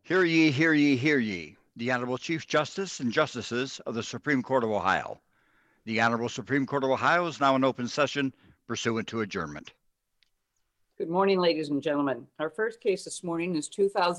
Hear ye, hear ye, hear ye. The Honorable Chief Justice and Justices of the Supreme Court of Ohio. The Honorable Supreme Court of Ohio is now in open session pursuant to adjournment. Good morning, ladies and gentlemen. Our first case this morning is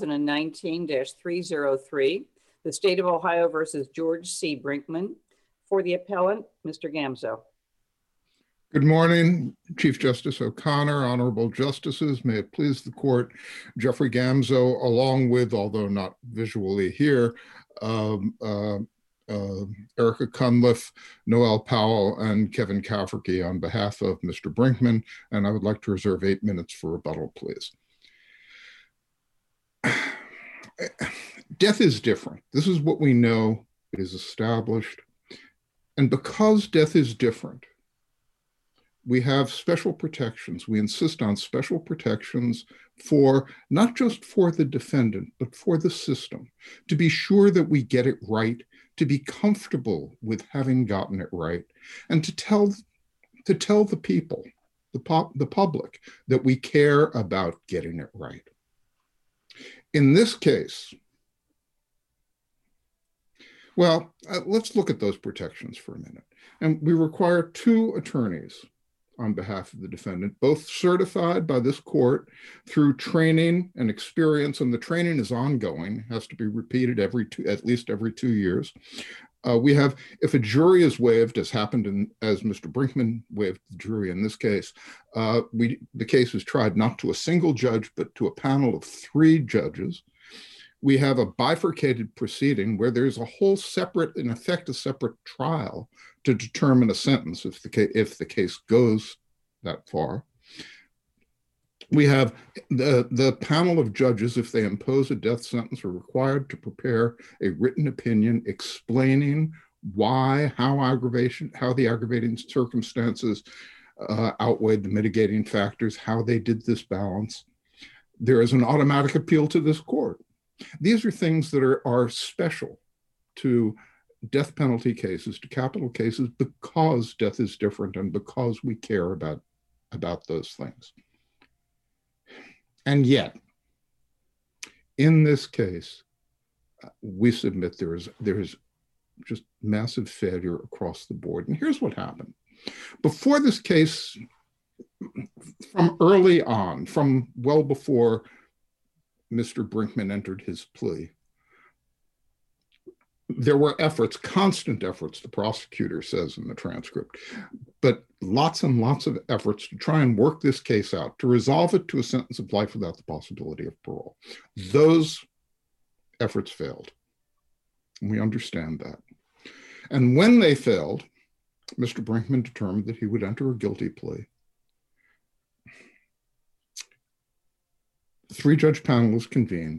2019-303, the State of Ohio versus George C. Brinkman. For the appellant, Mr. Gamzo. Good morning, Chief Justice O'Connor, honorable justices. May it please the court, Jeffrey Gamzo, along with, although not visually here, Erica Cunliffe, Noel Powell, and Kevin Cafferty on behalf of Mr. Brinkman, and I would like to reserve 8 minutes for rebuttal, please. Death is different. This is what we know. It is established. And because death is different, we have special protections. We insist on special protections for not just for the defendant, but for the system, to be sure that we get it right, to be comfortable with having gotten it right, and to tell the people, the public, that we care about getting it right. In this case, well, let's look at those protections for a minute. And we require 2 attorneys on behalf of the defendant, both certified by this court through training and experience, and the training is ongoing, has to be repeated at least every 2 years. We have, if a jury is waived, as happened as Mr. Brinkman waived the jury in this case, the case is tried not to a single judge, but to a panel of 3 judges. We have a bifurcated proceeding where there's a whole separate, in effect, a separate trial to determine a sentence if the case goes that far. We have the panel of judges, if they impose a death sentence, are required to prepare a written opinion explaining why, how the aggravating circumstances outweighed the mitigating factors, how they did this balance. There is an automatic appeal to this court. These are things that are special to death penalty cases, to capital cases, because death is different and because we care about those things. And yet, in this case, we submit there is just massive failure across the board. And here's what happened. Before this case, from early on, from well before Mr. Brinkman entered his plea, there were efforts, constant efforts, the prosecutor says in the transcript, but lots and lots of efforts to try and work this case out, to resolve it to a sentence of life without the possibility of parole. Those efforts failed. And we understand that. And when they failed, Mr. Brinkman determined that he would enter a guilty plea. 3-judge panel was convened.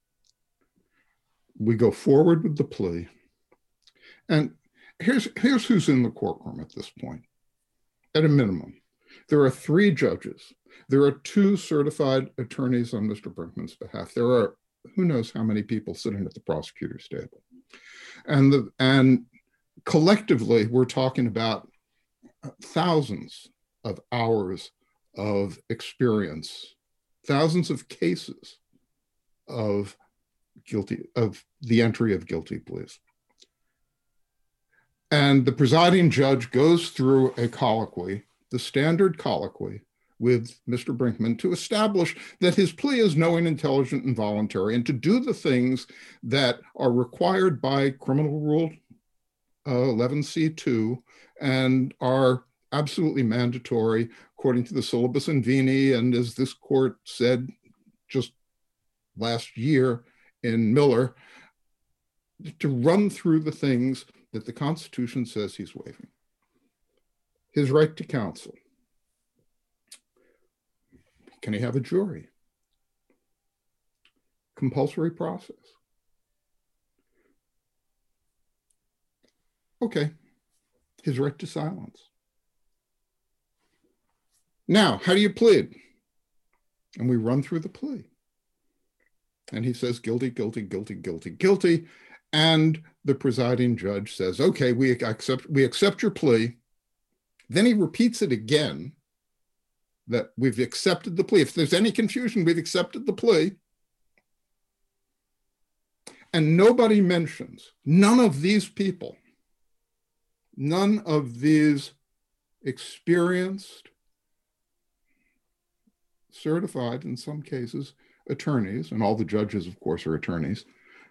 We go forward with the plea. And here's who's in the courtroom at this point. At a minimum, there are 3 judges. There are 2 certified attorneys on Mr. Brinkman's behalf. There are who knows how many people sitting at the prosecutor's table. And collectively, we're talking about thousands of hours of experience, thousands of cases of the entry of guilty pleas. And the presiding judge goes through a colloquy, the standard colloquy, with Mr. Brinkman to establish that his plea is knowing, intelligent, and voluntary, and to do the things that are required by Criminal Rule 11C2 and are absolutely mandatory according to the syllabus in Vini, and as this court said just last year in Miller, to run through the things that the Constitution says he's waiving. His right to counsel. Can he have a jury? Compulsory process. Okay, his right to silence. Now, how do you plead? And we run through the plea. And he says, guilty, guilty, guilty, guilty, guilty. And the presiding judge says, okay, we accept your plea. Then he repeats it again, that we've accepted the plea. If there's any confusion, we've accepted the plea. And nobody mentions, none of these people, none of these experienced, certified, in some cases, attorneys, and all the judges, of course, are attorneys,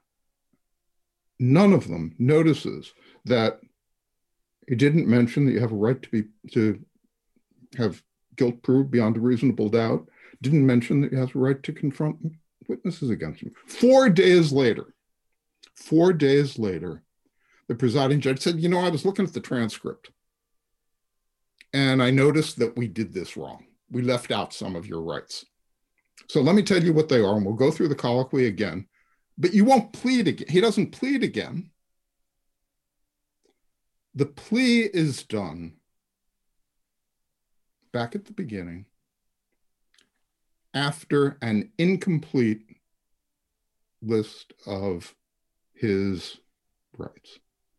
none of them notices that he didn't mention that you have a right to have guilt proved beyond a reasonable doubt, didn't mention that you have a right to confront witnesses against him. 4 days later, the presiding judge said, you know, I was looking at the transcript and I noticed that we did this wrong. We left out some of your rights. So let me tell you what they are, and we'll go through the colloquy again, but you won't plead again. He doesn't plead again. The plea is done back at the beginning after an incomplete list of his rights.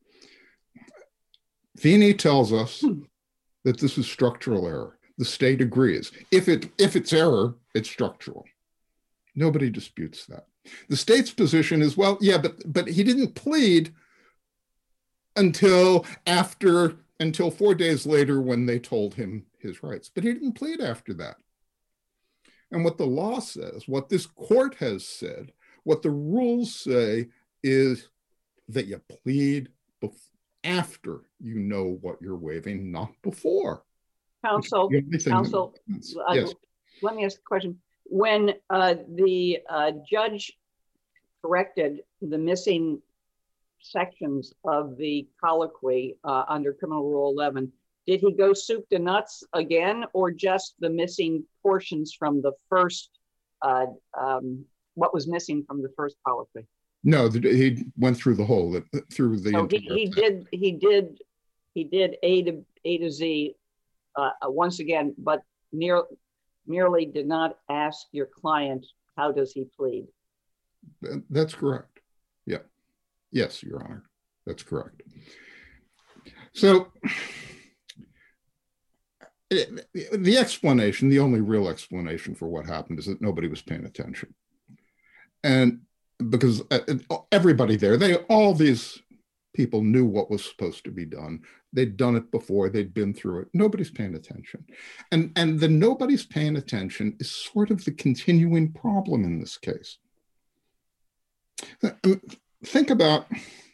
Feeney tells us that this is structural error. The state agrees. If it's error, it's structural. Nobody disputes that. The state's position is, well, yeah, but he didn't plead until 4 days later when they told him his rights. But he didn't plead after that. And what the law says, what this court has said, what the rules say is that you plead after you know what you're waiving, not before. Counsel, Yes. let me ask a question. When the judge corrected the missing sections of the colloquy under Criminal Rule 11, did he go soup to nuts again, or just the missing portions from the first, what was missing from the first colloquy? No, he went through the whole, through the. So he did A to Z once again, but merely did not ask your client, how does he plead? That's correct. Yeah. Yes, Your Honor. That's correct. So the explanation, the only real explanation for what happened is that nobody was paying attention. And because everybody there, all these people knew what was supposed to be done. They'd done it before, they'd been through it. Nobody's paying attention. And the nobody's paying attention is sort of the continuing problem in this case. Think about,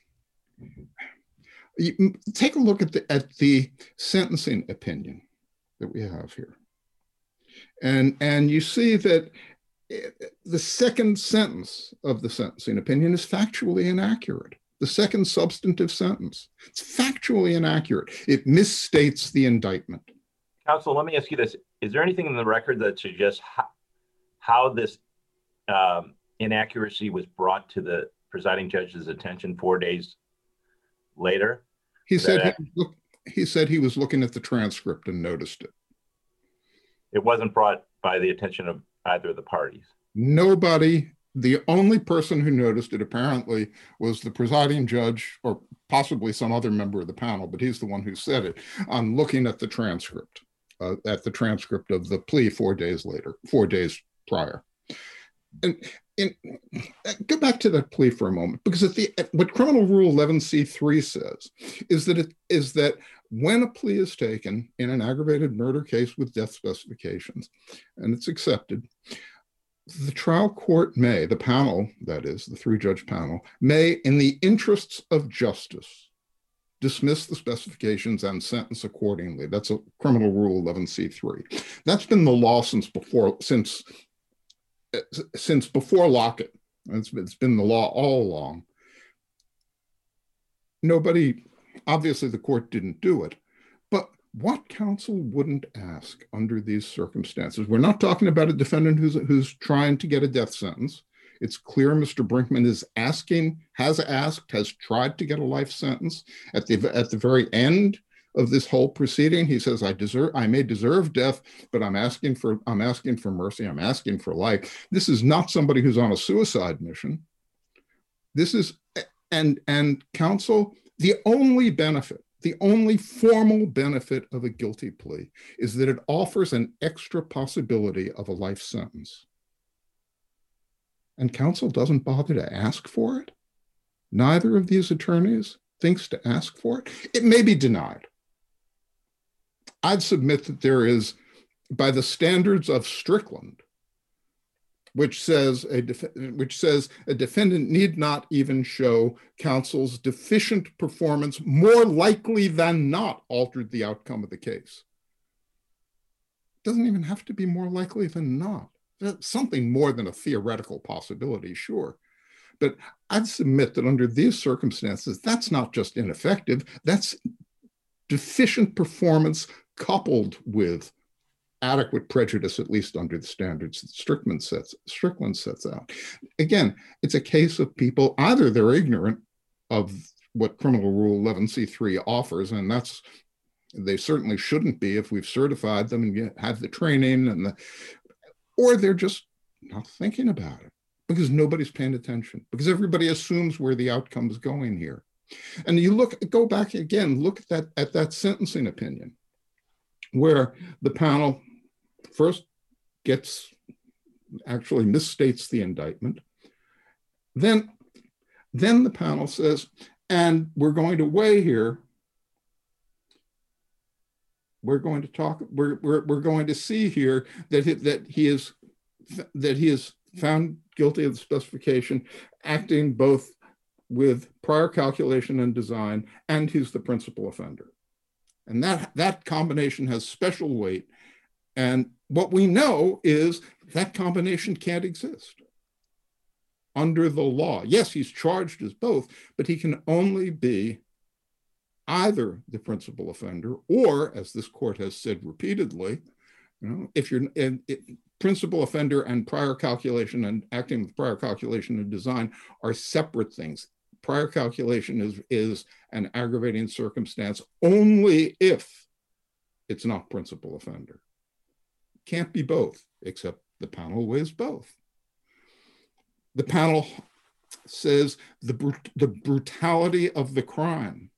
take a look at the sentencing opinion that we have here. And you see that the second sentence of the sentencing opinion is factually inaccurate. The second substantive sentence, it's factually inaccurate. It misstates the indictment. Counsel, let me ask you this. Is there anything in the record that suggests how this inaccuracy was brought to the presiding judge's attention 4 days later? He said he was looking at the transcript and noticed it. It wasn't brought by the attention of either of the parties. Nobody, the only person who noticed it apparently was the presiding judge, or possibly some other member of the panel, but he's the one who said it, on looking at the transcript of the plea 4 days later, 4 days prior. And go back to that plea for a moment, because what Criminal Rule 11C3 says is that when a plea is taken in an aggravated murder case with death specifications, and it's accepted, the trial court may, the panel, that is, the three-judge panel, may, in the interests of justice, dismiss the specifications and sentence accordingly. That's a Criminal Rule 11C3. That's been the law since before Lockett. It's been the law all along. Obviously the court didn't do it, but what counsel wouldn't ask under these circumstances? We're not talking about a defendant who's trying to get a death sentence. It's clear Mr. Brinkman has tried to get a life sentence. At the very end of this whole proceeding, he says, I may deserve death, but I'm asking for mercy. I'm asking for life. This is not somebody who's on a suicide mission. This is, and counsel, the only formal benefit of a guilty plea is that it offers an extra possibility of a life sentence. And counsel doesn't bother to ask for it. neither of these attorneys thinks to ask for it, it may be denied. I'd submit that there is, by the standards of Strickland, which says a defendant need not even show counsel's deficient performance more likely than not altered the outcome of the case. It doesn't even have to be more likely than not. That's something more than a theoretical possibility, sure. But I'd submit that under these circumstances, that's not just ineffective, that's deficient performance coupled with adequate prejudice, at least under the standards that Strickland sets out. Again, it's a case of people, either they're ignorant of what Criminal Rule 11C3 offers, and they certainly shouldn't be if we've certified them and had the training, or they're just not thinking about it because nobody's paying attention, because everybody assumes where the outcome is going here. And you go back again, look at that sentencing opinion, where the panel first actually misstates the indictment. Then the panel says, and we're going to weigh here. We're going to see here that he is found guilty of the specification, acting both with prior calculation and design, and he's the principal offender. And that combination has special weight. And what we know is that combination can't exist under the law. Yes, he's charged as both, but he can only be either the principal offender or, as this court has said repeatedly, if you're principal offender and prior calculation and acting with prior calculation and design are separate things. Prior calculation is an aggravating circumstance only if it's not principal offender. Can't be both, except the panel weighs both. The panel says the brutality of the crime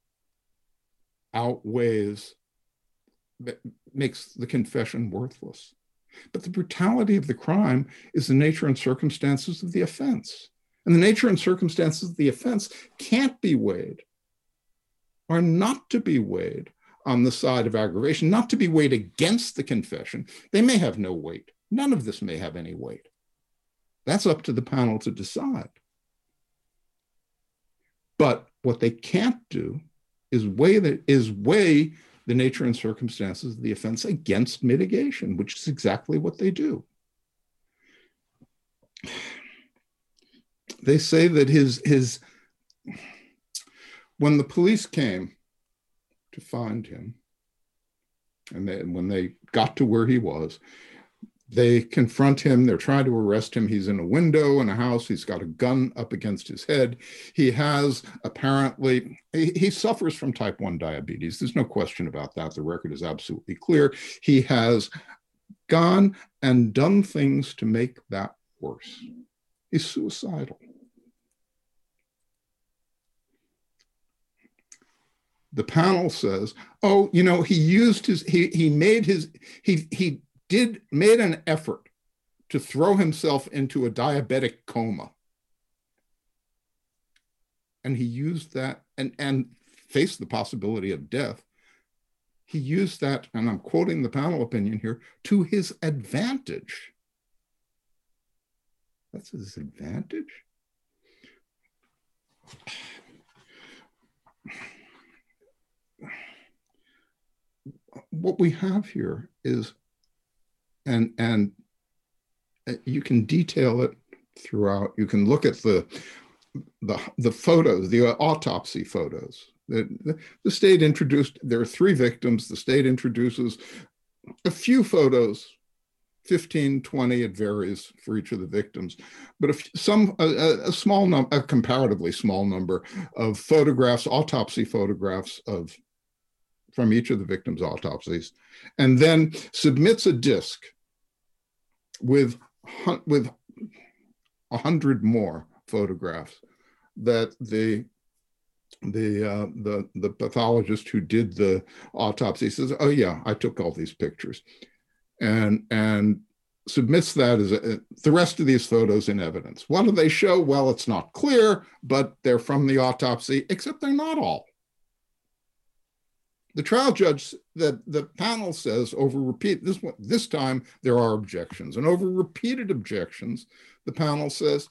makes the confession worthless. But the brutality of the crime is the nature and circumstances of the offense. And the nature and circumstances of the offense can't be weighed, are not to be weighed on the side of aggravation, not to be weighed against the confession. They may have no weight. None of this may have any weight. That's up to the panel to decide. But what they can't do is weigh the nature and circumstances of the offense against mitigation, which is exactly what they do. They say that when the police came to find him, and when they got to where he was, they confront him. They're trying to arrest him. He's in a window in a house. He's got a gun up against his head. He has apparently, he suffers from type 1 diabetes. There's no question about that. The record is absolutely clear. He has gone and done things to make that worse. He's suicidal. The panel says, oh, he used he made an effort to throw himself into a diabetic coma. And he used that and faced the possibility of death. He used that, and I'm quoting the panel opinion here, to his advantage. That's his advantage? What we have here is, and you can detail it throughout. You can look at the photos, the autopsy photos. The state introduced, there are 3 victims. The state introduces a few photos, 15, 20, it varies for each of the victims, but a comparatively small number of photographs, autopsy photographs from each of the victims' autopsies, and then submits a disc with 100 more photographs that the pathologist who did the autopsy says, oh yeah, I took all these pictures. And submits that as the rest of these photos in evidence. What do they show? Well, it's not clear, but they're from the autopsy, except they're not all. The trial judge, the panel says this time there are objections, and over repeated objections, the panel says,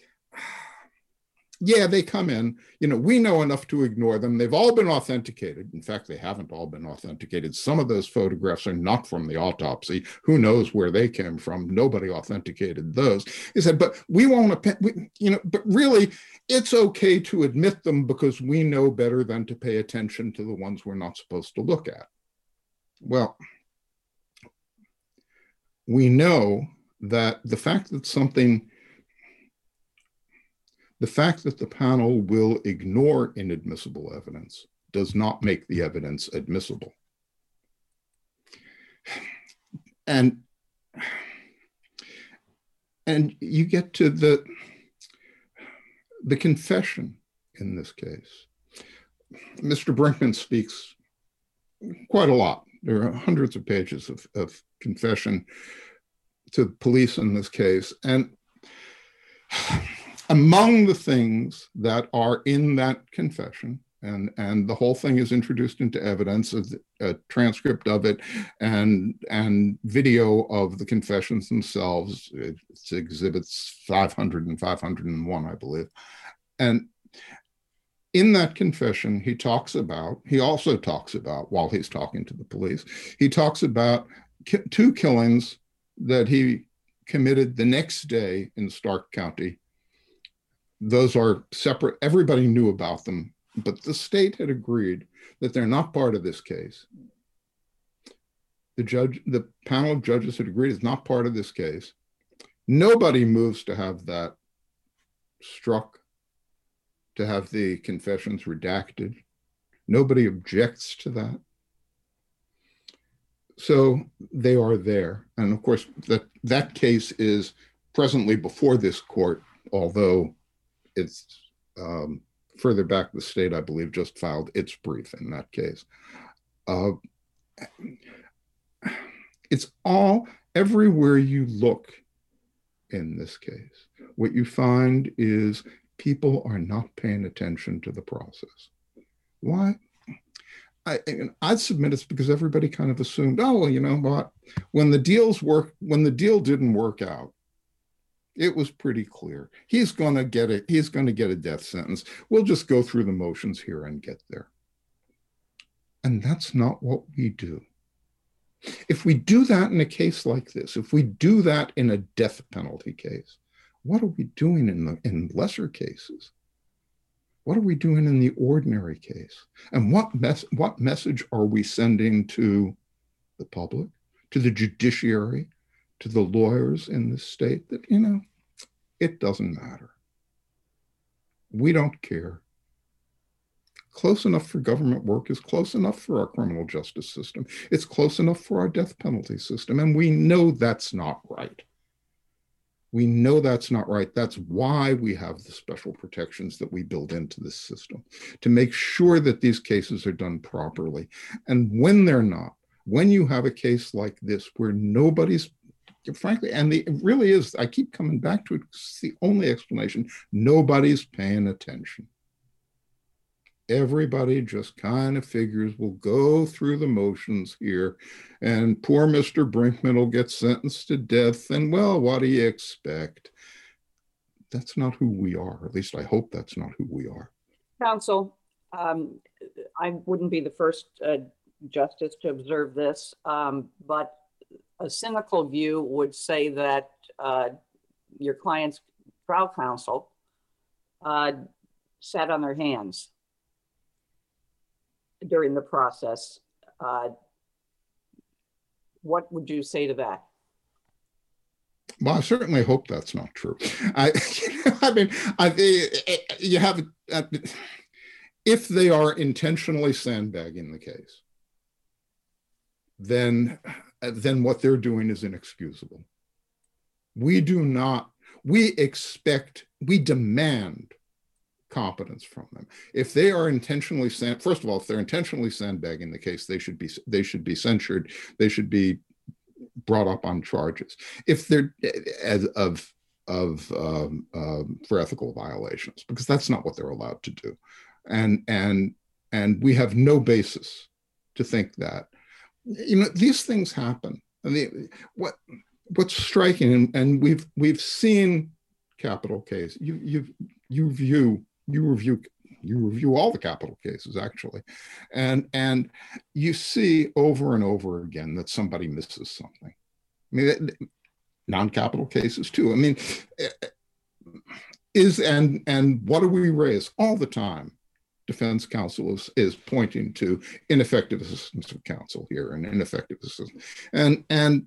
yeah, they come in, we know enough to ignore them. They've all been authenticated. In fact, they haven't all been authenticated. Some of those photographs are not from the autopsy. Who knows where they came from? Nobody authenticated those. He said, but we won't, but really, it's okay to admit them because we know better than to pay attention to the ones we're not supposed to look at. Well, we know that the fact that the panel will ignore inadmissible evidence does not make the evidence admissible. And you get to the confession in this case. Mr. Brinkman speaks quite a lot. There are hundreds of pages of confession to the police in this case. And among the things that are in that confession, and the whole thing is introduced into evidence, a transcript of it and video of the confessions themselves. It's exhibits 500 and 501, I believe. And in that confession, he also talks about, while he's talking to the police, he talks about two killings that he committed the next day in Stark County. Those are separate. Everybody knew about them, but the state had agreed that they're not part of this case. The panel of judges had agreed it's not part of this case. Nobody moves to have that struck, to have the confessions redacted. Nobody objects to that. So they are there. And of course, that case is presently before this court, although it's further back, the state, I believe, just filed its brief in that case. It's all, everywhere you look in this case, what you find is people are not paying attention to the process. Why? I'd submit it's because everybody kind of assumed, oh, well, you know what? When the deal didn't work out, it was pretty clear. He's going to get a death sentence. We'll just go through the motions here and get there. And that's not what we do. If we do that in a case like this, if we do that in a death penalty case, what are we doing in lesser cases? What are we doing in the ordinary case? And what message are we sending to the public, to the judiciary, to the lawyers in this state that, you know, it doesn't matter. We don't care. Close enough for government work is close enough for our criminal justice system. It's close enough for our death penalty system. And we know that's not right. We know that's not right. That's why we have the special protections that we build into this system, to make sure that these cases are done properly. And when they're not, when you have a case like this where nobody's, frankly, and it really is, I keep coming back to it, it's the only explanation, nobody's paying attention. Everybody just kind of figures we'll go through the motions here and poor Mr. Brinkman will get sentenced to death. And well, what do you expect? That's not who we are. At least I hope that's not who we are. Counsel, I wouldn't be the first justice to observe this, but a cynical view would say that your client's trial counsel sat on their hands during the process. What would you say to that? Well, I certainly hope that's not true. You have, if they are intentionally sandbagging the case, then what they're doing is inexcusable. We demand competence from them. If they are intentionally, first of all, if they're intentionally sandbagging the case, they should be censured. They should be brought up on charges if they're for ethical violations, because that's not what they're allowed to do, and we have no basis to think that. These things happen. I mean, what's striking, and we've seen capital case. You review all the capital cases, actually, and you see over and over again that somebody misses something. I mean, non-capital cases too. I mean, and what do we raise all the time? Defense counsel is pointing to ineffective assistance of counsel here and ineffective assistance, and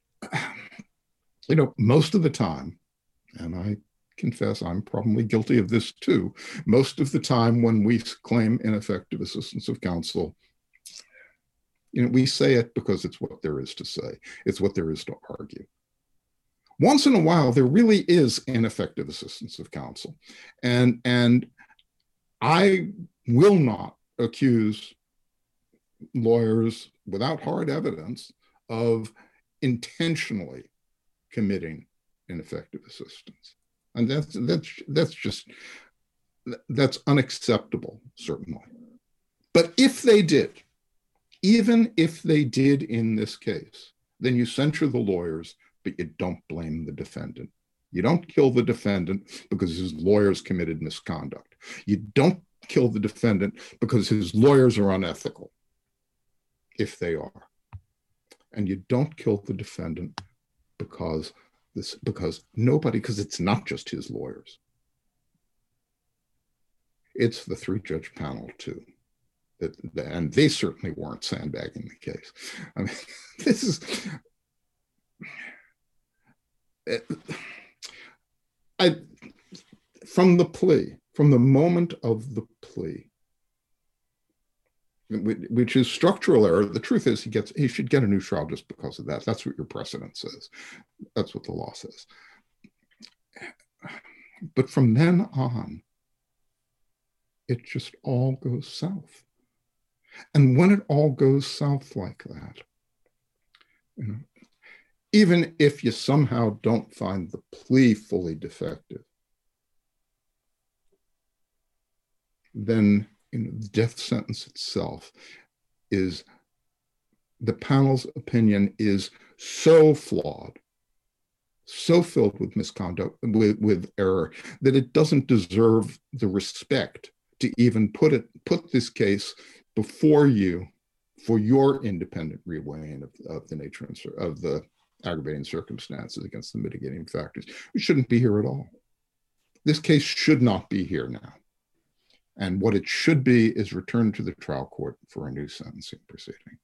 most of the time, and I confess I'm probably guilty of this too, most of the time when we claim ineffective assistance of counsel, we say it because it's what there is to say. It's what there is to argue. Once in a while, there really is ineffective assistance of counsel. And I will not accuse lawyers without hard evidence of intentionally committing ineffective assistance. And that's unacceptable, certainly. But if they did, even if they did in this case, then you censure the lawyers, but you don't blame the defendant. You don't kill the defendant because his lawyers committed misconduct. You don't kill the defendant because his lawyers are unethical, if they are. And you don't kill the defendant because it's not just his lawyers. It's the three-judge panel too. And they certainly weren't sandbagging the case. I mean, this is, from the moment of the plea, which is structural error. The truth is he should get a new trial just because of that. That's what your precedent says. That's what the law says. But from then on, it just all goes south. And when it all goes south like that, even if you somehow don't find the plea fully defective, then the death sentence itself is, the panel's opinion is so flawed, so filled with misconduct, with error, that it doesn't deserve the respect to even put this case before you for your independent reweighing of the nature of the aggravating circumstances against the mitigating factors. We shouldn't be here at all. This case should not be here now. And what it should be is returned to the trial court for a new sentencing proceeding.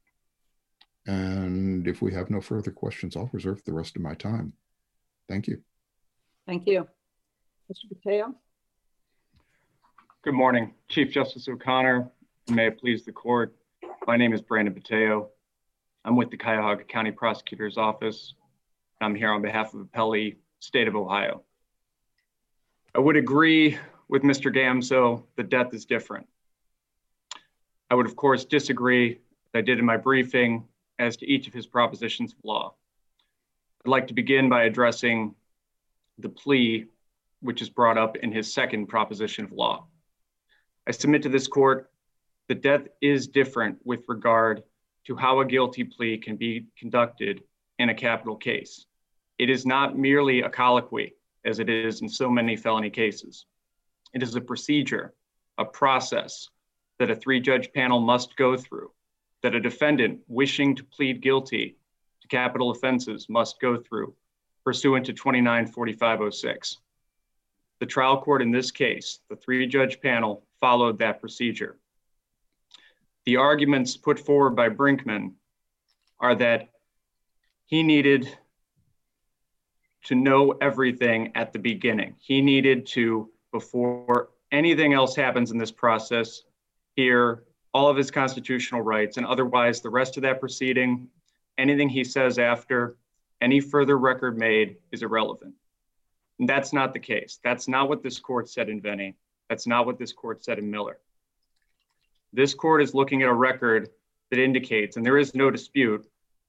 And if we have no further questions, I'll reserve the rest of my time. Thank you. Thank you. Mr. Bataille? Good morning, Chief Justice O'Connor. May it please the court. My name is Brandon Bataille. I'm with the Cuyahoga County Prosecutor's Office. I'm here on behalf of Appellee State of Ohio. I would agree with Mr. Gamzo that death is different. I would, of course, disagree, as I did in my briefing, as to each of his propositions of law. I'd like to begin by addressing the plea, which is brought up in his second proposition of law. I submit to this court that death is different with regard to how a guilty plea can be conducted in a capital case. It is not merely a colloquy, as it is in so many felony cases. It is a procedure, a process that a three-judge panel must go through, that a defendant wishing to plead guilty to capital offenses must go through, pursuant to 294506. The trial court in this case, the three-judge panel, followed that procedure. The arguments put forward by Brinkman are that he needed to know everything at the beginning. He needed to, before anything else happens in this process, hear all of his constitutional rights, and otherwise the rest of that proceeding, anything he says after, any further record made is irrelevant. And that's not the case. That's not what this court said in Vennie. That's not what this court said in Miller. This court is looking at a record that indicates, and there is no dispute,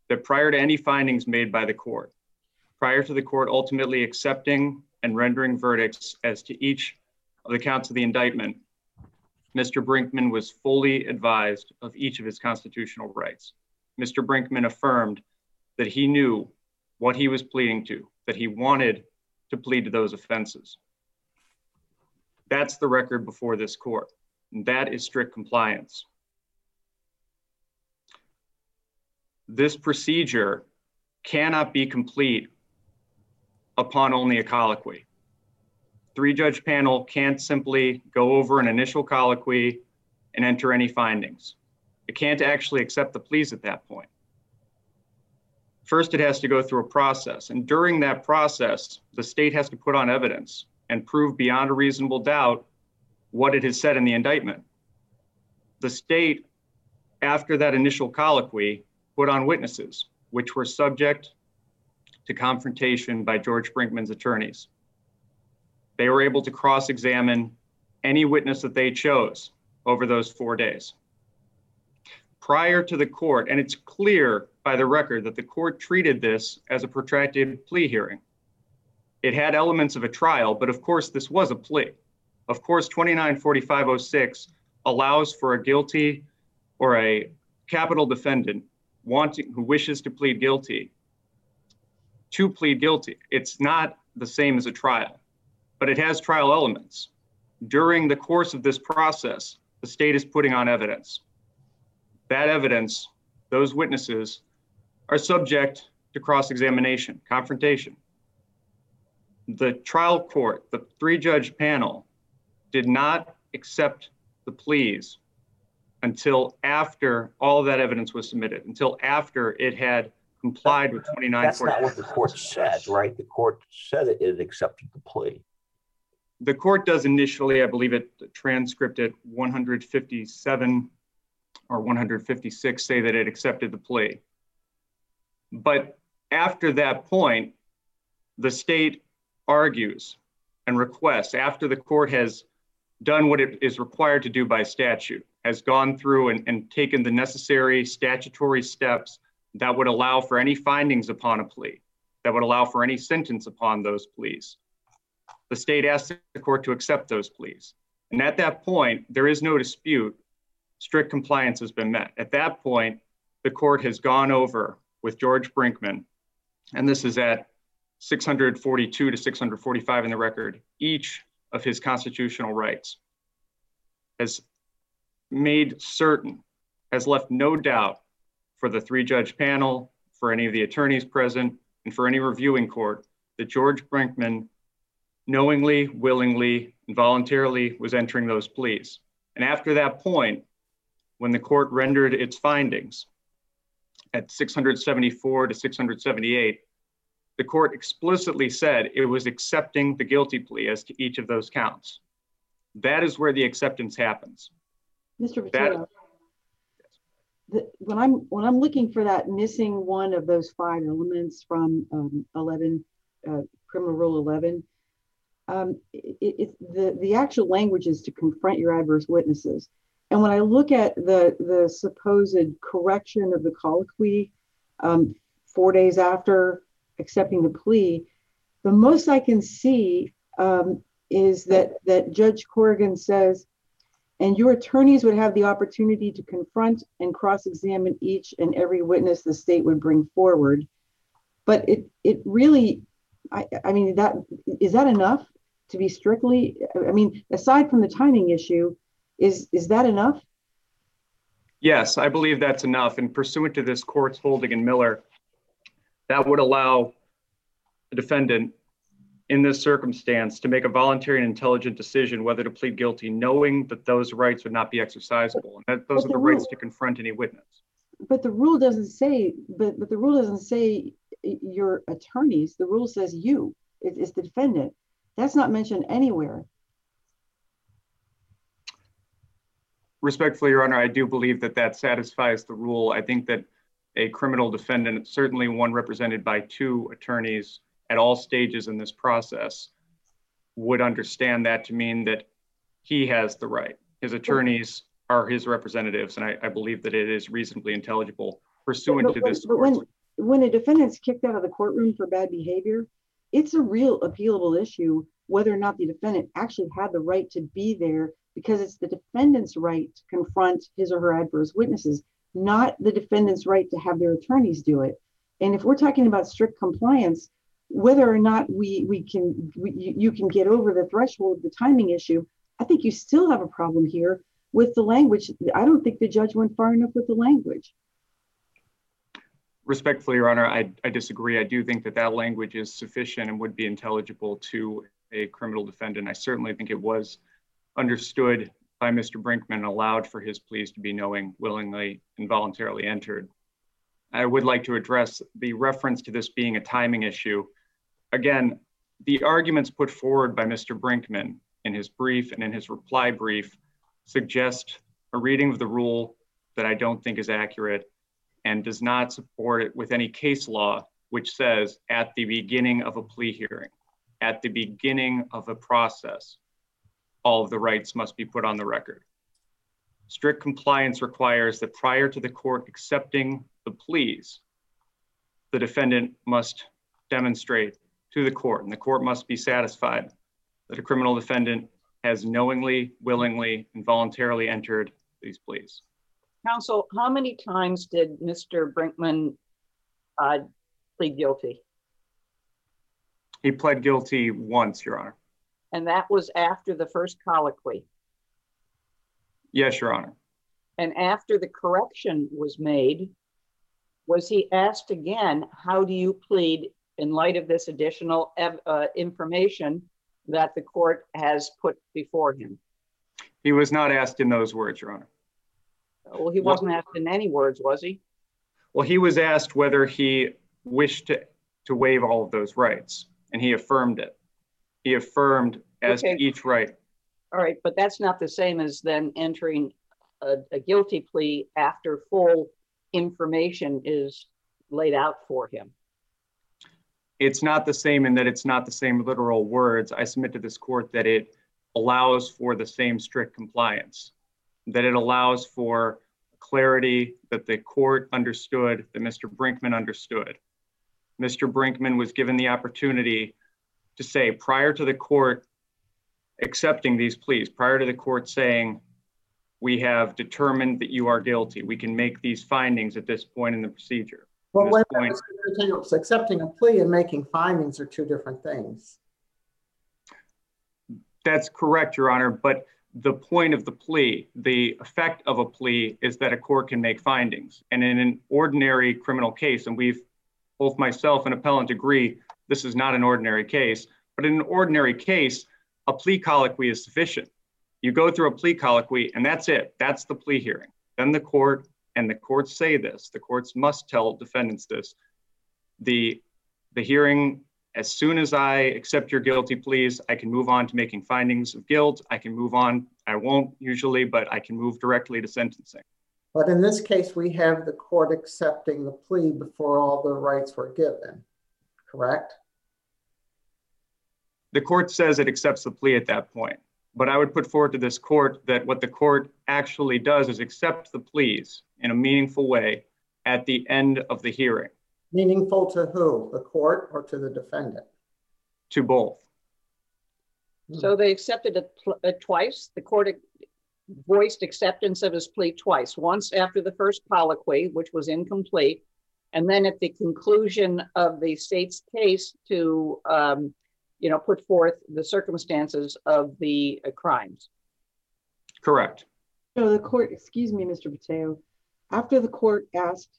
that prior to any findings made by the court, prior to the court ultimately accepting and rendering verdicts as to each of the counts of the indictment, Mr. Brinkman was fully advised of each of his constitutional rights. Mr. Brinkman affirmed that he knew what he was pleading to, that he wanted to plead to those offenses. That's the record before this court, and that is strict compliance. This procedure cannot be complete upon only a colloquy. Three-judge panel can't simply go over an initial colloquy and enter any findings. It can't actually accept the pleas at that point. First, it has to go through a process, and during that process, the state has to put on evidence and prove beyond a reasonable doubt what it has said in the indictment. The state, after that initial colloquy, put on witnesses, which were subject to confrontation by George Brinkman's attorneys. They were able to cross-examine any witness that they chose over those 4 days. Prior to the court, and it's clear by the record that the court treated this as a protracted plea hearing. It had elements of a trial, but of course this was a plea. Of course, 294506 allows for a guilty or a capital defendant who wishes to plead guilty to plead guilty. It's not the same as a trial, but it has trial elements. During the course of this process, the state is putting on evidence. That evidence, those witnesses, are subject to cross-examination, confrontation. The trial court, the three-judge panel, did not accept the pleas until after all of that evidence was submitted, until after it had complied with 2945. That's not what the court said, right? The court said it accepted the plea. The court does initially, I believe it transcript at 157 or 156 say that it accepted the plea. But after that point, the state argues and requests, after the court has done what it is required to do by statute, has gone through and taken the necessary statutory steps that would allow for any findings upon a plea, that would allow for any sentence upon those pleas. The state asks the court to accept those pleas. And at that point, there is no dispute. Strict compliance has been met. At that point, the court has gone over with George Brinkman, and this is at 642 to 645 in the record, each of his constitutional rights, has made certain, has left no doubt for the three-judge panel, for any of the attorneys present, and for any reviewing court, that George Brinkman knowingly, willingly, and voluntarily was entering those pleas. And after that point, when the court rendered its findings at 674 to 678, the court explicitly said it was accepting the guilty plea as to each of those counts. That is where the acceptance happens. Mr. Patel, when I'm looking for that missing one of those 5 elements from 11, Criminal Rule 11, the actual language is to confront your adverse witnesses. And when I look at the supposed correction of the colloquy 4 days after accepting the plea, the most I can see is that Judge Corrigan says, and your attorneys would have the opportunity to confront and cross-examine each and every witness the state would bring forward. But it really, I mean, is that enough to be strictly, I mean, aside from the timing issue, is that enough? Yes, I believe that's enough. And pursuant to this court's holding in Miller, that would allow the defendant in this circumstance to make a voluntary and intelligent decision whether to plead guilty, knowing that those rights would not be exercisable. And that those are the rights to confront any witness. But the rule doesn't say, but the rule doesn't say your attorneys. The rule says you, it's the defendant. That's not mentioned anywhere. Respectfully, Your Honor, I do believe that satisfies the rule. I think that a criminal defendant, certainly one represented by 2 attorneys at all stages in this process, would understand that to mean that he has the right. His attorneys are his representatives, and I believe that it is reasonably intelligible pursuant to this. when a defendant's kicked out of the courtroom for bad behavior, it's a real appealable issue whether or not the defendant actually had the right to be there, because it's the defendant's right to confront his or her adverse witnesses, not the defendant's right to have their attorneys do it. And if we're talking about strict compliance, whether or not you can get over the threshold of the timing issue, I think you still have a problem here with the language. I don't think the judge went far enough with the language. Respectfully, Your Honor, I disagree. I do think that language is sufficient and would be intelligible to a criminal defendant. I certainly think it was understood by Mr. Brinkman and allowed for his pleas to be knowing, willingly, and voluntarily entered. I would like to address the reference to this being a timing issue. Again, the arguments put forward by Mr. Brinkman in his brief and in his reply brief suggest a reading of the rule that I don't think is accurate and does not support it with any case law, which says at the beginning of a plea hearing, at the beginning of a process, all of the rights must be put on the record. Strict compliance requires that prior to the court accepting the pleas, the defendant must demonstrate to the court, and the court must be satisfied that a criminal defendant has knowingly, willingly, and voluntarily entered these pleas. Counsel, how many times did Mr. Brinkman plead guilty? He pled guilty once, Your Honor. And that was after the first colloquy? Yes, Your Honor. And after the correction was made, was he asked again, how do you plead in light of this additional information that the court has put before him? He was not asked in those words, Your Honor. Well, he wasn't asked in any words, was he? Well, he was asked whether he wished to waive all of those rights, and he affirmed it. He affirmed as to each right. All right, but that's not the same as then entering a guilty plea after full information is laid out for him. It's not the same in that it's not the same literal words. I submit to this court that it allows for the same strict compliance, that it allows for clarity that the court understood, that Mr. Brinkman understood. Mr. Brinkman was given the opportunity to say prior to the court accepting these pleas, prior to the court saying, we have determined that you are guilty, we can make these findings at this point in the procedure. Well, accepting a plea and making findings are two different things. That's correct, Your Honor, but the point of the plea, the effect of a plea is that a court can make findings. And in an ordinary criminal case, and both myself and appellant agree, this is not an ordinary case, but in an ordinary case, a plea colloquy is sufficient. You go through a plea colloquy and that's it. That's the plea hearing. Then the court, and the courts say this, the courts must tell defendants this, the hearing, as soon as I accept your guilty pleas, I can move on to making findings of guilt. I can move on, I won't usually, but I can move directly to sentencing. But in this case, we have the court accepting the plea before all the rights were given, correct? The court says it accepts the plea at that point, but I would put forward to this court that what the court actually does is accept the pleas in a meaningful way at the end of the hearing. Meaningful to who, the court or to the defendant? To both. So they accepted it twice. The court voiced acceptance of his plea twice, once after the first colloquy, which was incomplete, and then at the conclusion of the state's case to put forth the circumstances of the crimes. Correct. So the court, excuse me, Mr. Pateo, after the court asked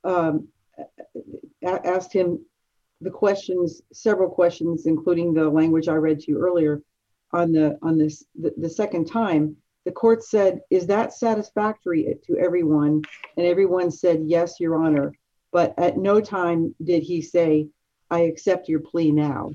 him the questions, several questions, including the language I read to you earlier on the second time, the court said, is that satisfactory to everyone? And everyone said, yes, Your Honor. But at no time did he say, I accept your plea now.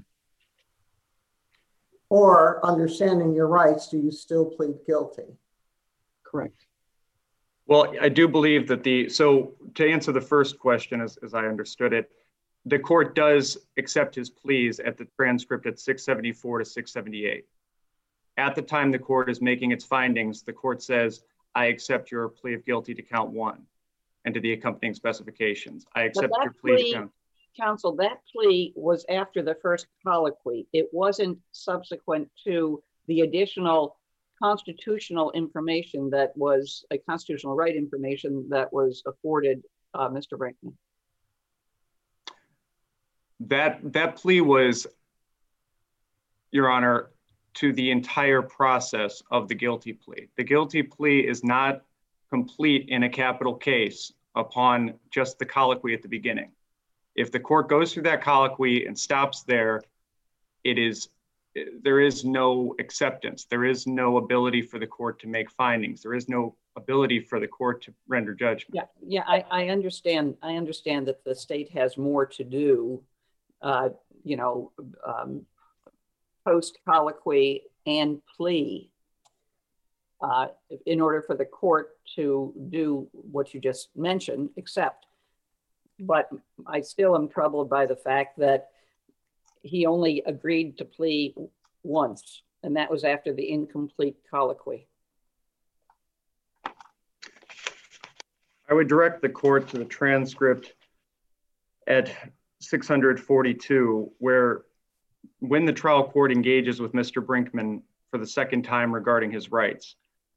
Or understanding your rights, do you still plead guilty? Correct. Well, I do believe that so to answer the first question, as I understood it, the court does accept his pleas at the transcript at 674 to 678. At the time the court is making its findings, the court says, I accept your plea of guilty to count one. and to the accompanying specifications. I But accept that your plea. plea, counsel, that plea was after the first colloquy. It wasn't subsequent to the additional constitutional information that was a constitutional right information that was afforded Mr. Brinkman. That plea was, Your Honor, to the entire process of the guilty plea. The guilty plea is not complete in a capital case upon just the colloquy at the beginning. If the court goes through that colloquy and stops there, there is no acceptance. There is no ability for the court to make findings. There is no ability for the court to render judgment. Yeah, I understand. I understand that the state has more to do, post colloquy and plea in order for the court to do what you just mentioned, except. But I still am troubled by the fact that he only agreed to plea once, and that was after the incomplete colloquy. I would direct the court to the transcript at 642, where when the trial court engages with Mr. Brinkman for the second time regarding his rights,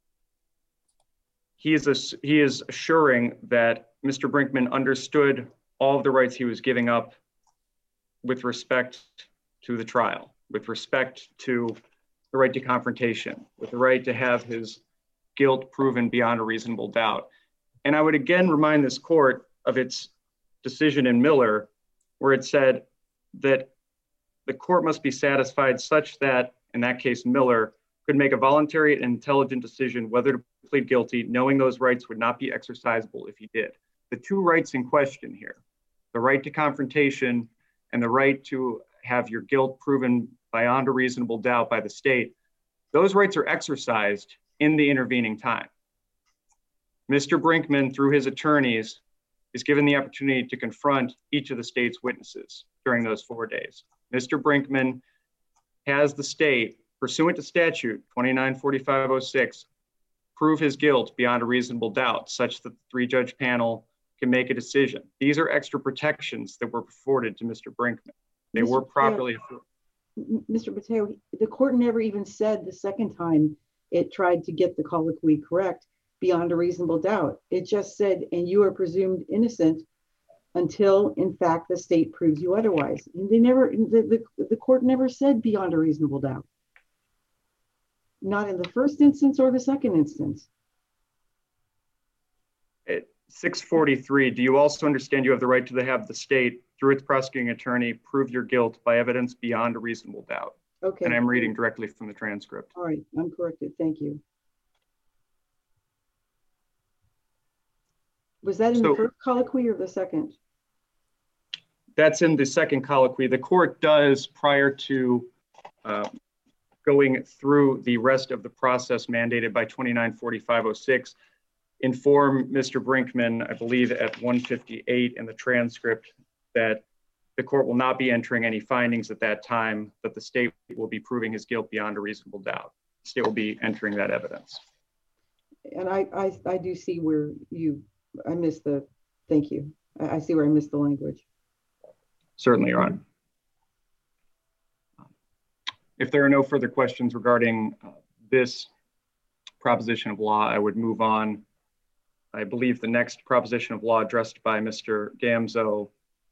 he is assuring that Mr. Brinkman understood all of the rights he was giving up with respect to the trial, with respect to the right to confrontation, with the right to have his guilt proven beyond a reasonable doubt. And I would again remind this court of its decision in Miller, where it said that the court must be satisfied such that, in that case, Miller could make a voluntary and intelligent decision whether to plead guilty, knowing those rights would not be exercisable if he did. The two rights in question here, the right to confrontation and the right to have your guilt proven beyond a reasonable doubt by the state, those rights are exercised in the intervening time. Mr. Brinkman, through his attorneys, is given the opportunity to confront each of the state's witnesses during those 4 days. Mr. Brinkman has the state, pursuant to statute 294506, prove his guilt beyond a reasonable doubt, such that the three-judge panel can make a decision. These are extra protections that were afforded to Mr. Brinkman. They were properly afforded. Mr. Mateo, the court never even said the second time it tried to get the colloquy correct beyond a reasonable doubt. It just said, and you are presumed innocent until, in fact, the state proves you otherwise. And they never, the court never said beyond a reasonable doubt. Not in the first instance or the second instance. At 643, do you also understand you have the right to have the state, through its prosecuting attorney, prove your guilt by evidence beyond a reasonable doubt? Okay. And I'm reading directly from the transcript. All right, I'm corrected. Thank you. Was that in the first colloquy or the second? That's in the second colloquy. The court does, prior to going through the rest of the process mandated by 294506, inform Mr. Brinkman, I believe at 158 in the transcript, that the court will not be entering any findings at that time, that the state will be proving his guilt beyond a reasonable doubt. The state will be entering that evidence. And I do see where I missed the, thank you. I see where I missed the language. Certainly, Your Honor. If there are no further questions regarding this proposition of law, I would move on. I believe the next proposition of law addressed by Mr. Gamzo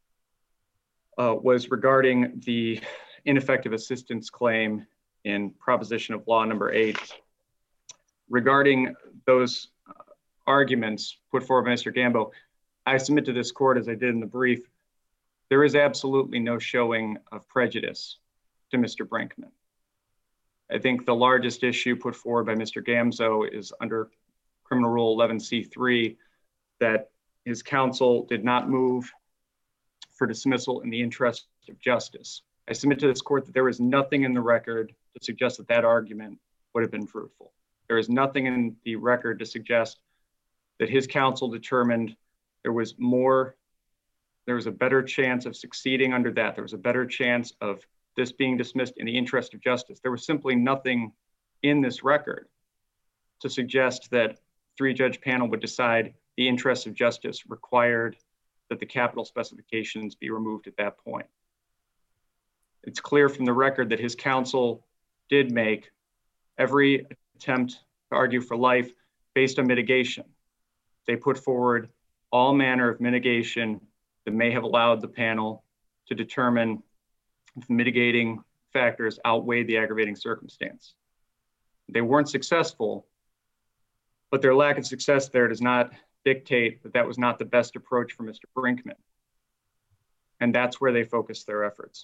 was regarding the ineffective assistance claim in proposition of law number 8. Regarding those arguments put forward by Mr. Gambo, I submit to this court, as I did in the brief, there is absolutely no showing of prejudice to Mr. Brinkman. I think the largest issue put forward by Mr. Gamzo is under Criminal Rule 11C3, that his counsel did not move for dismissal in the interest of justice. I submit to this court that there is nothing in the record to suggest that that argument would have been fruitful. There is nothing in the record to suggest that his counsel determined there was a better chance of succeeding under that. There was a better chance of this being dismissed in the interest of justice. There was simply nothing in this record to suggest that three-judge panel would decide the interests of justice required that the capital specifications be removed at that point. It's clear from the record that his counsel did make every attempt to argue for life based on mitigation. They put forward all manner of mitigation that may have allowed the panel to determine if mitigating factors outweighed the aggravating circumstance. They weren't successful, but their lack of success there does not dictate that that was not the best approach for Mr. Brinkman. And that's where they focused their efforts.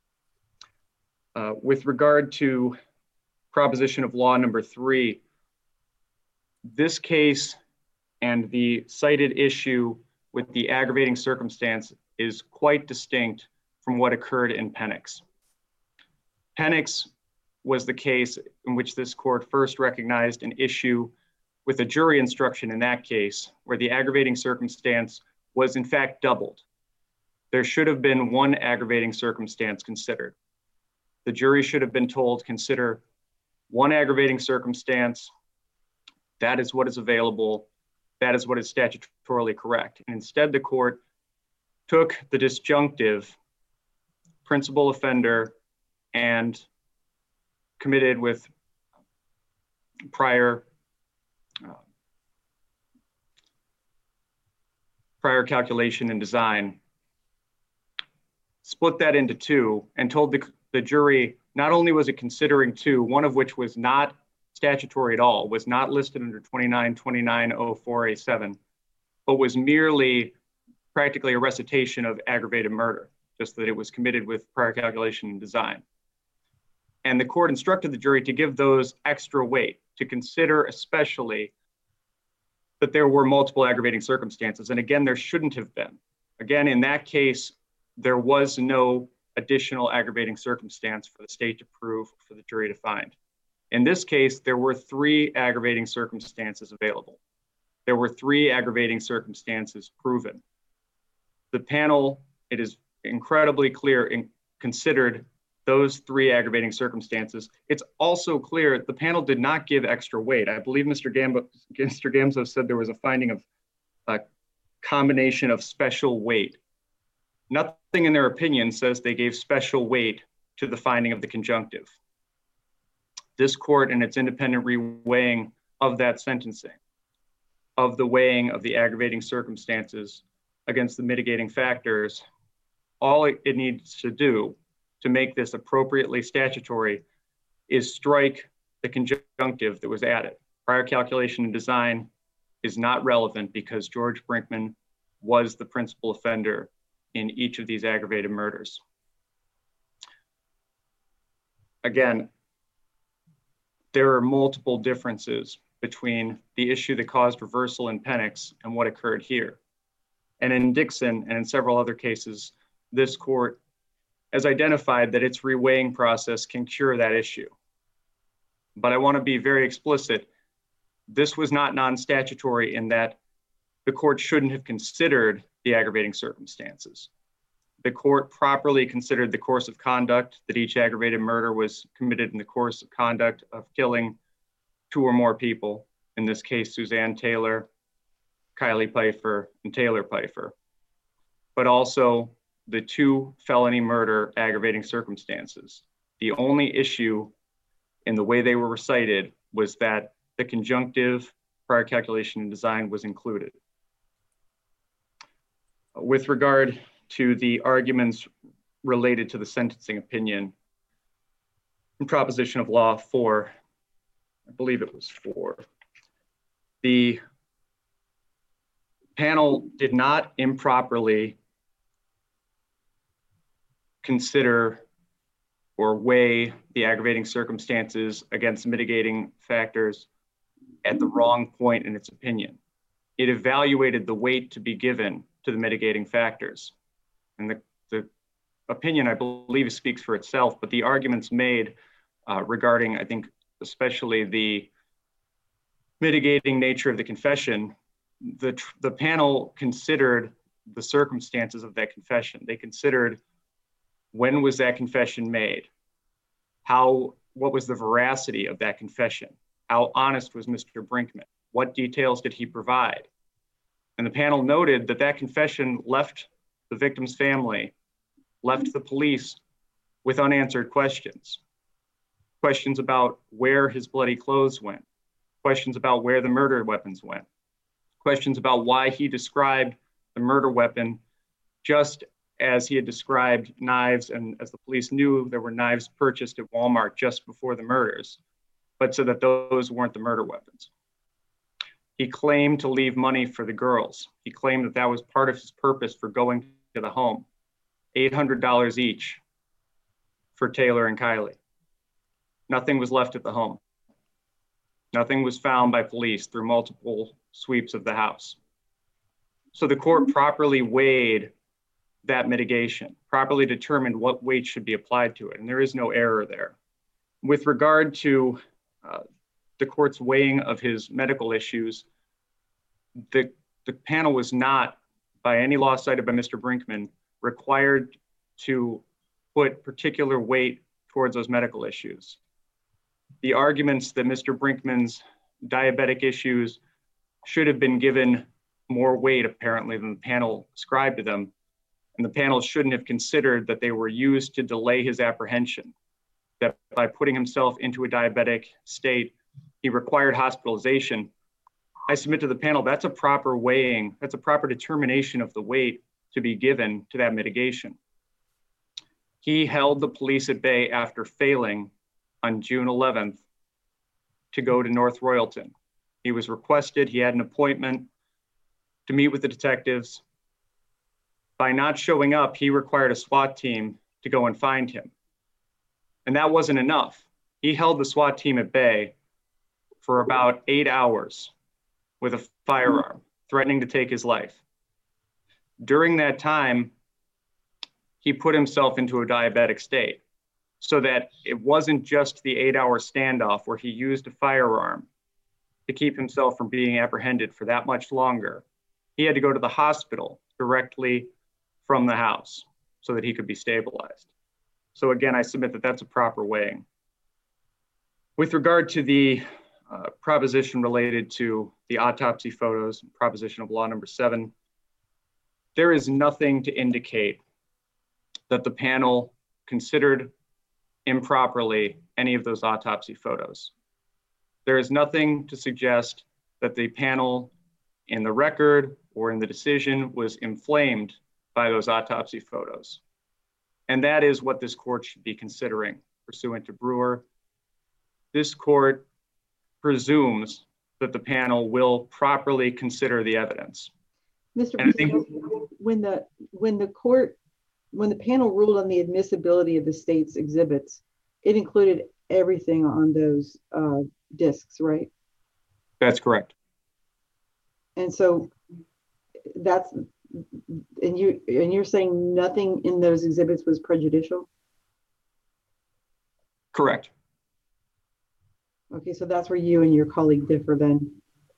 With regard to proposition of law number 3, this case and the cited issue with the aggravating circumstance is quite distinct from what occurred in Penix. Penix was the case in which this court first recognized an issue with a jury instruction in that case, where the aggravating circumstance was in fact doubled. There should have been one aggravating circumstance considered. The jury should have been told, consider one aggravating circumstance, that is what is available, that is what is statutorily correct. And instead, the court took the disjunctive principal offender and committed with prior calculation and design, split that into two, and told the jury not only was it considering two, one of which was not statutory at all, was not listed under 292904A7, but was merely practically a recitation of aggravated murder, just that it was committed with prior calculation and design. And the court instructed the jury to give those extra weight, to consider especially that there were multiple aggravating circumstances. And again, there shouldn't have been. Again, in that case, there was no additional aggravating circumstance for the state to prove, for the jury to find. In this case, there were 3 aggravating circumstances available. There were 3 aggravating circumstances proven. The panel, it is incredibly clear, considered those 3 aggravating circumstances. It's also clear the panel did not give extra weight. I believe Mr. Gamzo said there was a finding of a combination of special weight. Nothing in their opinion says they gave special weight to the finding of the conjunctive. This court, in its independent reweighing of that sentencing, of the weighing of the aggravating circumstances against the mitigating factors, all it needs to do to make this appropriately statutory is strike the conjunctive that was added. Prior calculation and design is not relevant because George Brinkman was the principal offender in each of these aggravated murders. Again, there are multiple differences between the issue that caused reversal in Penix and what occurred here. And in Dixon and in several other cases, this court has identified that its reweighing process can cure that issue. But I want to be very explicit. This was not non-statutory in that the court shouldn't have considered the aggravating circumstances. The court properly considered the course of conduct, that each aggravated murder was committed in the course of conduct of killing 2 or more people, in this case, Suzanne Taylor, Kylie Pfeiffer, and Taylor Pfeiffer, but also the 2 felony murder aggravating circumstances. The only issue in the way they were recited was that the conjunctive prior calculation and design was included. With regard to the arguments related to the sentencing opinion, in proposition of law 4, I believe it was 4, the panel did not improperly consider or weigh the aggravating circumstances against mitigating factors at the wrong point in its opinion. It evaluated the weight to be given to the mitigating factors. And the opinion, I believe, speaks for itself, but the arguments made regarding, I think, especially the mitigating nature of the confession, the panel considered the circumstances of that confession. They considered when was that confession made? What was the veracity of that confession? How honest was Mr. Brinkman? What details did he provide? And the panel noted that that confession left the victim's family, left the police with unanswered questions. Questions about where his bloody clothes went, questions about where the murder weapons went, questions about why he described the murder weapon just as he had described knives, and as the police knew, there were knives purchased at Walmart just before the murders, but so that those weren't the murder weapons. He claimed to leave money for the girls. He claimed that that was part of his purpose for going to the home. $800 each for Taylor and Kylie. Nothing was left at the home. Nothing was found by police through multiple sweeps of the house. So the court properly weighed that mitigation, properly determined what weight should be applied to it, and there is no error there. With regard to the court's weighing of his medical issues, the panel was not, by any law cited by Mr. Brinkman, required to put particular weight towards those medical issues. The arguments that Mr. Brinkman's diabetic issues should have been given more weight, apparently, than the panel ascribed to them, and the panel shouldn't have considered that they were used to delay his apprehension, that by putting himself into a diabetic state, he required hospitalization. I submit to the panel that's a proper weighing, that's a proper determination of the weight to be given to that mitigation. He held the police at bay after failing on June 11th to go to North Royalton. He was requested, he had an appointment to meet with the detectives. By not showing up, he required a SWAT team to go and find him. And that wasn't enough. He held the SWAT team at bay for about 8 hours with a firearm, threatening to take his life. During that time, he put himself into a diabetic state so that it wasn't just the 8-hour standoff where he used a firearm to keep himself from being apprehended for that much longer. He had to go to the hospital directly from the house so that he could be stabilized. So again, I submit that that's a proper weighing. With regard to the proposition related to the autopsy photos, proposition of law number 7, there is nothing to indicate that the panel considered improperly any of those autopsy photos. There is nothing to suggest that the panel in the record or in the decision was inflamed by those autopsy photos. And that is what this court should be considering pursuant to Brewer. This court presumes that the panel will properly consider the evidence. Mr. When the panel ruled on the admissibility of the state's exhibits, it included everything on those discs, right? That's correct. And so that's, and you're saying nothing in those exhibits was prejudicial? Correct. Okay, so that's where you and your colleague differ then.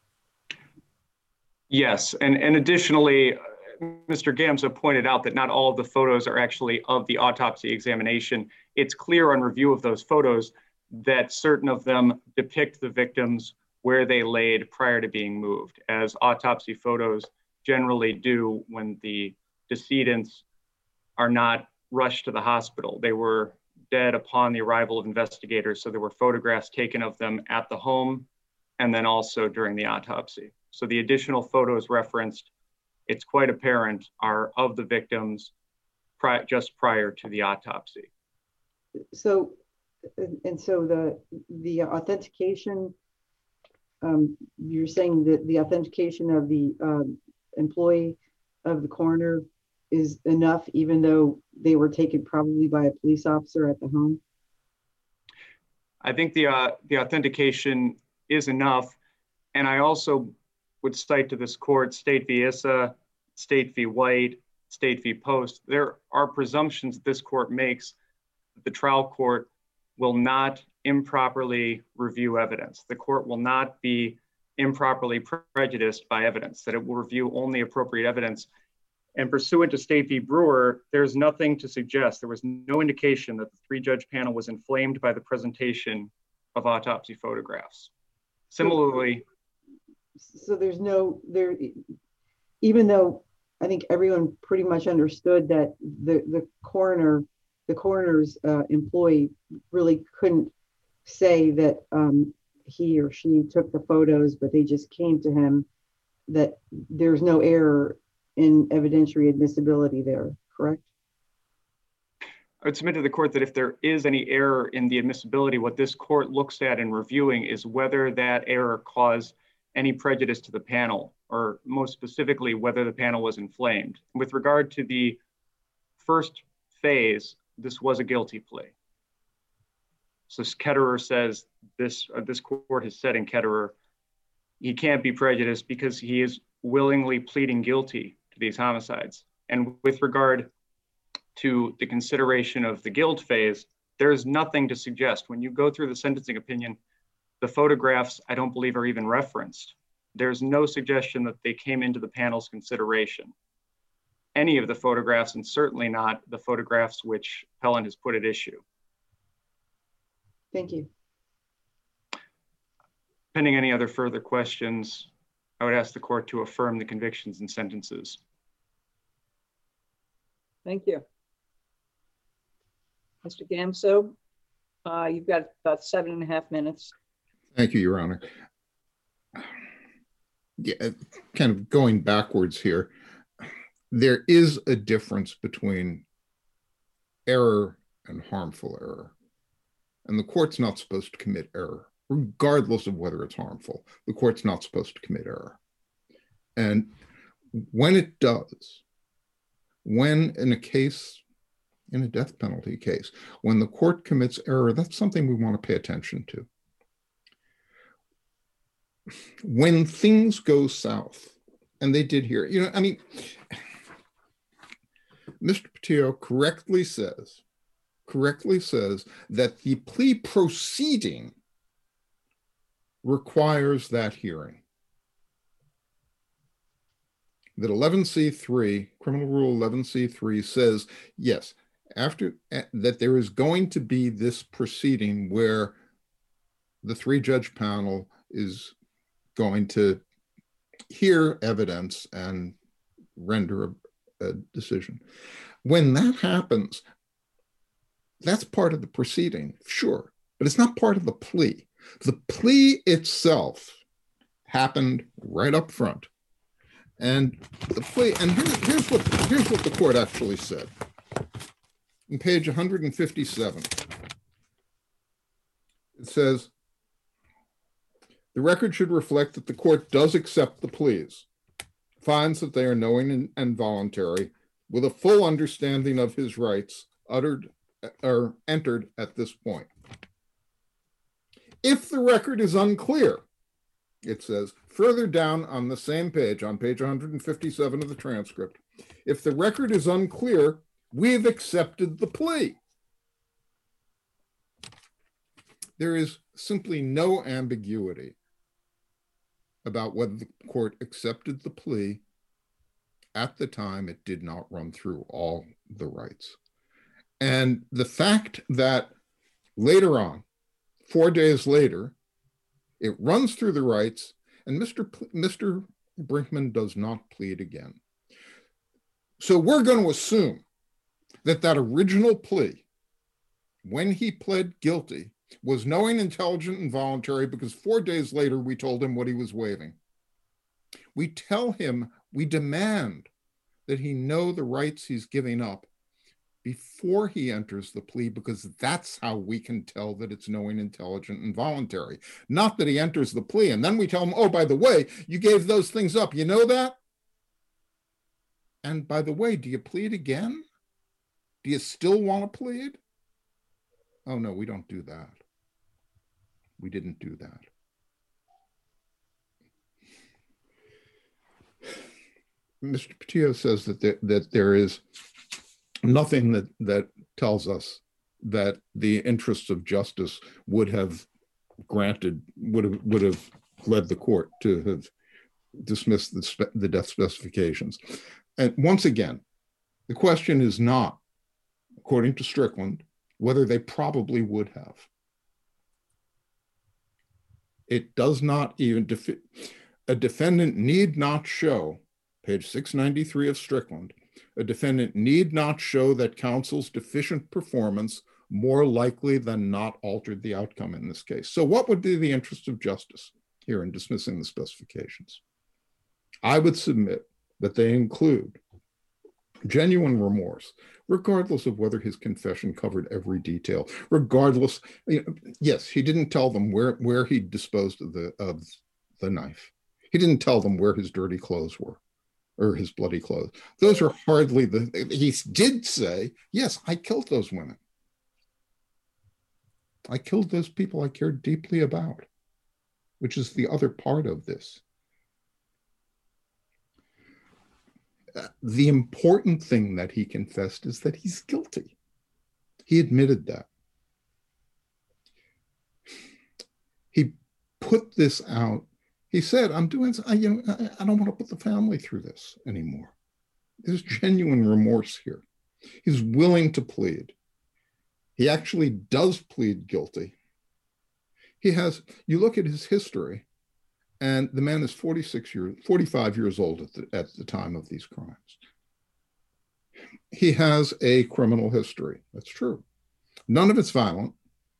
Yes, and additionally, Mr. Gamsa pointed out that not all of the photos are actually of the autopsy examination. It's clear on review of those photos that certain of them depict the victims where they laid prior to being moved, as autopsy photos generally do when the decedents are not rushed to the hospital. They were dead upon the arrival of investigators, so there were photographs taken of them at the home and then also during the autopsy. So the additional photos referenced, it's quite apparent, are of the victims just prior to the autopsy. So, and so the authentication, you're saying that the authentication of the employee of the coroner is enough, even though they were taken probably by a police officer at the home? I think the authentication is enough. And I also would cite to this court, State v. Issa, State v. White, State v. Post. There are presumptions that this court makes that the trial court will not improperly review evidence. The court will not be improperly prejudiced by evidence, that it will review only appropriate evidence. And pursuant to State v. Brewer, there's nothing to suggest, there was no indication that the 3-judge panel was inflamed by the presentation of autopsy photographs. Similarly, so there's no, even though I think everyone pretty much understood that the coroner's employee really couldn't say that he or she took the photos, but they just came to him, that there's no error in evidentiary admissibility there, correct? I would submit to the court that if there is any error in the admissibility, what this court looks at in reviewing is whether that error caused any prejudice to the panel, or most specifically, whether the panel was inflamed. With regard to the first phase, this was a guilty plea. So Ketterer says this court has said in Ketterer, he can't be prejudiced because he is willingly pleading guilty to these homicides. And with regard to the consideration of the guilt phase, there is nothing to suggest. When you go through the sentencing opinion, the photographs, I don't believe, are even referenced. There's no suggestion that they came into the panel's consideration. Any of the photographs, and certainly not the photographs which Pelland has put at issue. Thank you. Pending any other further questions, I would ask the court to affirm the convictions and sentences. Thank you. Mr. Gamso, you've got about 7.5 minutes. Thank you, Your Honor. Yeah, kind of going backwards here, there is a difference between error and harmful error. And the court's not supposed to commit error, regardless of whether it's harmful. The court's not supposed to commit error. And when it does, when in a case, in a death penalty case, when the court commits error, that's something we want to pay attention to. When things go south, and they did here, you know, I mean, Mr. Patillo correctly says that the plea proceeding requires that hearing. That 11C3, Criminal Rule 11C3 says, yes, after that there is going to be this proceeding where the 3-judge panel is going to hear evidence and render a decision. When that happens, that's part of the proceeding, sure, but it's not part of the plea. The plea itself happened right up front. And the plea, and here's what the court actually said. On page 157, it says, the record should reflect that the court does accept the pleas, finds that they are knowing and voluntary, with a full understanding of his rights uttered or entered at this point. If the record is unclear, it says further down on the same page, on page 157 of the transcript, if the record is unclear, we've accepted the plea. There is simply no ambiguity about whether the court accepted the plea. At the time, it did not run through all the rights. And the fact that later on, 4 days later, it runs through the rights, and Mr. Brinkman does not plead again. So we're going to assume that that original plea, when he pled guilty, was knowing, intelligent, and voluntary, because 4 days later we told him what he was waiving. We tell him, we demand that he know the rights he's giving up before he enters the plea, because that's how we can tell that it's knowing, intelligent, and voluntary. Not that he enters the plea and then we tell him, oh, by the way, you gave those things up. You know that? And by the way, do you plead again? Do you still want to plead? Oh, no, we don't do that. We didn't do that. Mr. Patillo says that there is nothing that tells us that the interests of justice would have led the court to have dismissed the death specifications. And once again, the question is not, according to Strickland, whether they probably would have. It does not even, a defendant need not show page 693 of Strickland, a defendant need not show that counsel's deficient performance more likely than not altered the outcome in this case. So what would be the interest of justice here in dismissing the specifications? I would submit that they include genuine remorse, regardless of whether his confession covered every detail, regardless, yes, he didn't tell them where he disposed of the knife. He didn't tell them where his dirty clothes were or his bloody clothes. Those are hardly he did say, yes, I killed those women. I killed those people I cared deeply about, which is the other part of this. The important thing that he confessed is that he's guilty. He admitted that. He put this out. He said, I don't want to put the family through this anymore. There's genuine remorse here. He's willing to plead. He actually does plead guilty. You look at his history, and the man is 45 years old at the time of these crimes. He has a criminal history. That's true. None of it's violent.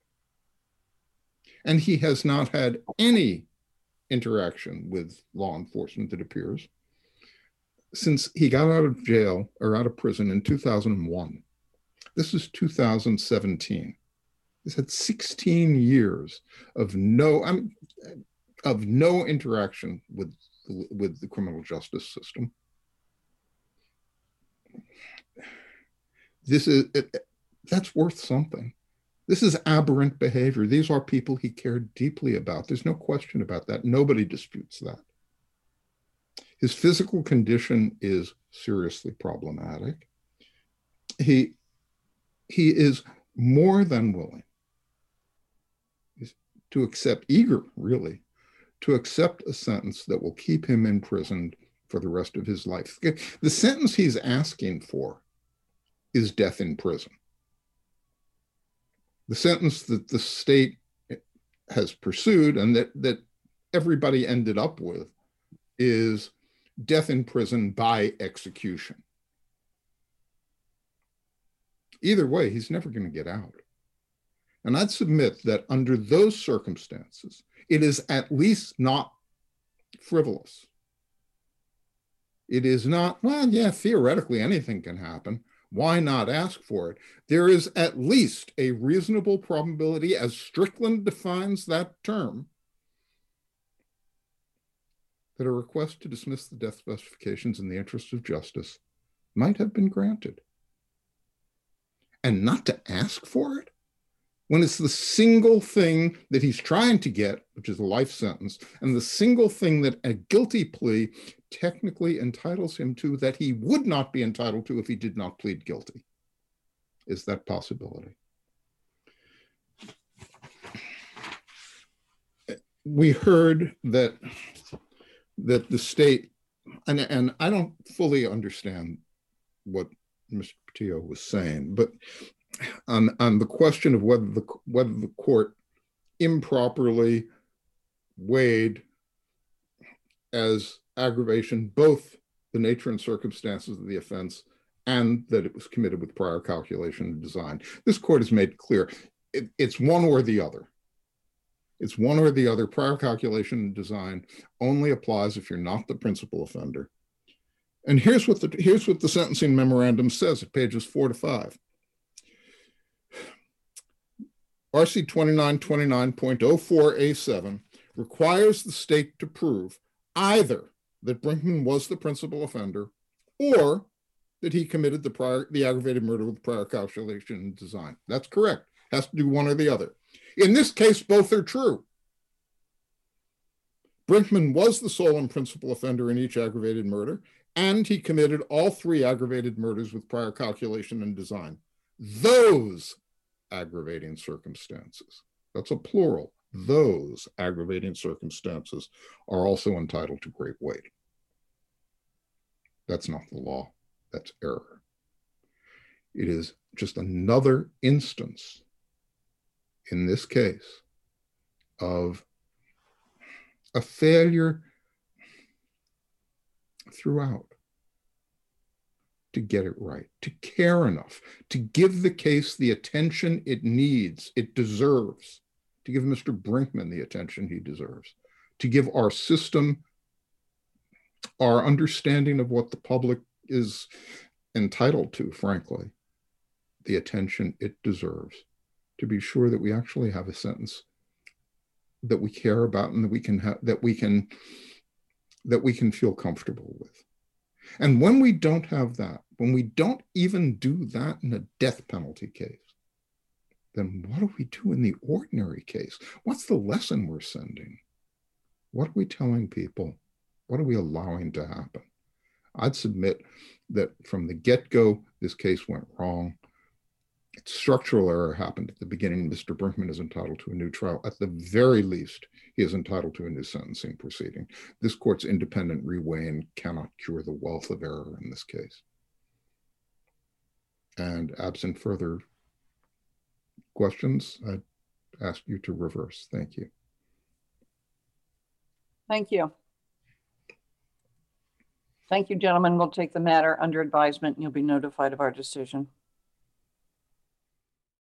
And he has not had any interaction with law enforcement, it appears, since he got out of jail or out of prison in 2001. This is 2017. He's had 16 years of no interaction with the criminal justice system. That's worth something. This is aberrant behavior. These are people he cared deeply about. There's no question about that. Nobody disputes that. His physical condition is seriously problematic. He is more than willing to accept, really, to accept a sentence that will keep him imprisoned for the rest of his life. The sentence he's asking for is death in prison. The sentence that the state has pursued and that everybody ended up with is death in prison by execution. Either way, he's never going to get out. And I'd submit that under those circumstances, it is at least not frivolous. It is not, well, yeah, theoretically anything can happen. Why not ask for it? There is at least a reasonable probability, as Strickland defines that term, that a request to dismiss the death specifications in the interest of justice might have been granted. And not to ask for it, when it's the single thing that he's trying to get, which is a life sentence, and the single thing that a guilty plea technically entitles him to that he would not be entitled to if he did not plead guilty, is that possibility. We heard that the state, and I don't fully understand what Mr. Patillo was saying, but on the question of whether the court improperly weighed as aggravation both the nature and circumstances of the offense and that it was committed with prior calculation and design. This court has made clear it's one or the other. It's one or the other. Prior calculation and design only applies if you're not the principal offender. And here's what the sentencing memorandum says at pages 4 to 5. RC 2929.04A7 requires the state to prove either that Brinkman was the principal offender or that he committed the aggravated murder with prior calculation and design. That's correct. Has to do one or the other. In this case, both are true. Brinkman was the sole and principal offender in each aggravated murder, and he committed all 3 aggravated murders with prior calculation and design. Those aggravating circumstances, that's a plural, those aggravating circumstances are also entitled to great weight. That's not the law. That's error. It is just another instance in this case of a failure throughout to get it right, to care enough, to give the case the attention it needs, it deserves, to give Mr. Brinkman the attention he deserves, to give our system, our understanding of what the public is entitled to, frankly, the attention it deserves, to be sure that we actually have a sentence that we care about and that we can have, that we can feel comfortable with. And when we don't have that, when we don't even do that in a death penalty case, then what do we do in the ordinary case? What's the lesson we're sending? What are we telling people? What are we allowing to happen? I'd submit that from the get-go, this case went wrong. Structural error happened at the beginning. Mr. Brinkman is entitled to a new trial. At the very least, he is entitled to a new sentencing proceeding. This court's independent reweighing cannot cure the wealth of error in this case. And absent further questions, I'd ask you to reverse. Thank you. Thank you. Thank you, gentlemen. We'll take the matter under advisement and you'll be notified of our decision.